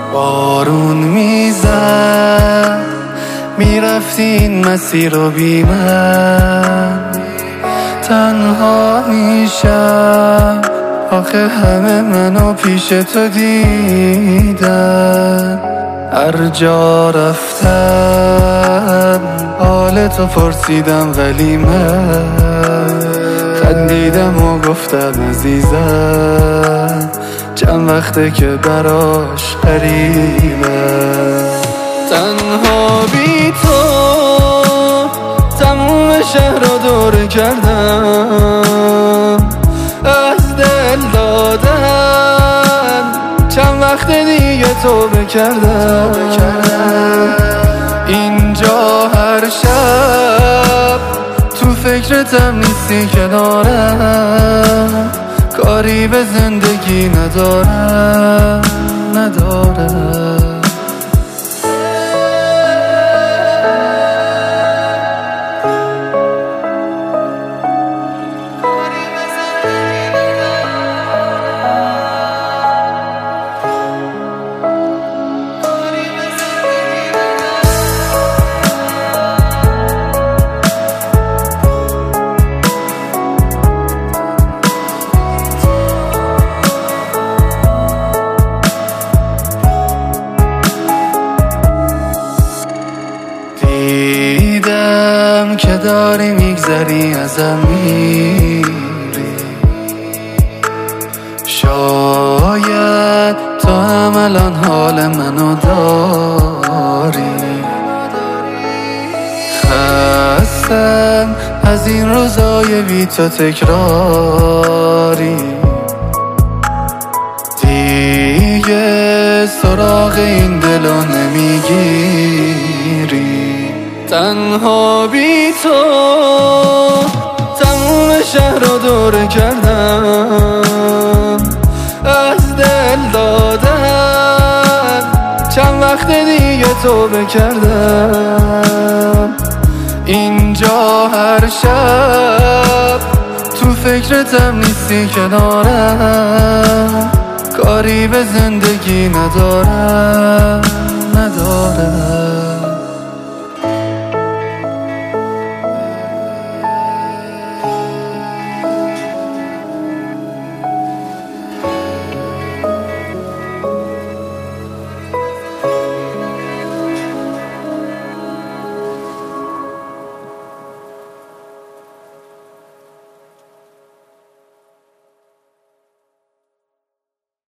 بارون میزد میرفتی این مسیر رو بی من، تنها میشم آخه همه منو پیش تو دیدن. هر جا رفتم حال تو پرسیدم ولی من خندیدم و گفتم عزیزم چند وقته که براش غریبم. تنها بی تو تموم شهر رو دور کردم، از دل دادن چند وقت دیگه توبه کردم. اینجا هر شب تو فکرتم نیستی کنارم، کاری به زندگی ندارم. دیدم که داری میگذری ازم میری، شاید تو هم الان حال منو داری. خستم از این روزای بی تو تکراری، دیگه سراغ این دلو نمیگیری. تنها بی تو تموم شهر رو دور کردم، از دل دادن چند وقت دیگه توبه کردم. اینجا هر شب تو فکرتم نیستی کنارم، کاری به زندگی ندارم.